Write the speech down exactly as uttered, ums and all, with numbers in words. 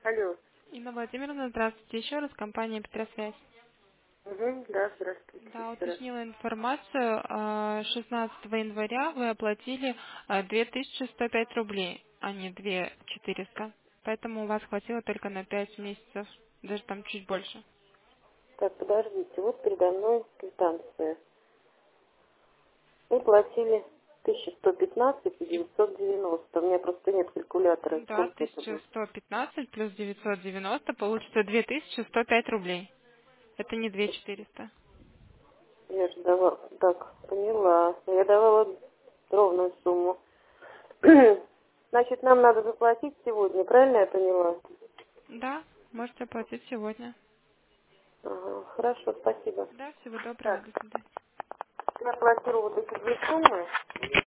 Алло. Инна Владимировна, здравствуйте. Еще раз, компания Петросвязь. Угу, да, здравствуйте Да, еще раз. уточнила информацию. а, шестнадцатого января вы оплатили а, две тысячи сто пять рублей, а не две тысячи четыреста. Поэтому у вас хватило только на пять месяцев, даже там чуть больше. Так, подождите, вот передо мной квитанция. Мы платили тысяча сто пятнадцать и девятьсот девяносто. У меня просто нет калькулятора, Да, сколько это тысяча будет. сто пятнадцать плюс девятьсот девяносто получится две тысячи сто пять рублей. Это не две тысячи четыреста. Я же давала, так, поняла. Я давала ровную сумму. Значит, нам надо заплатить сегодня, правильно я поняла? Да, можете оплатить сегодня. Ага, хорошо, спасибо. Да, всего доброго, Так, до свидания. я платила вот эти две суммы.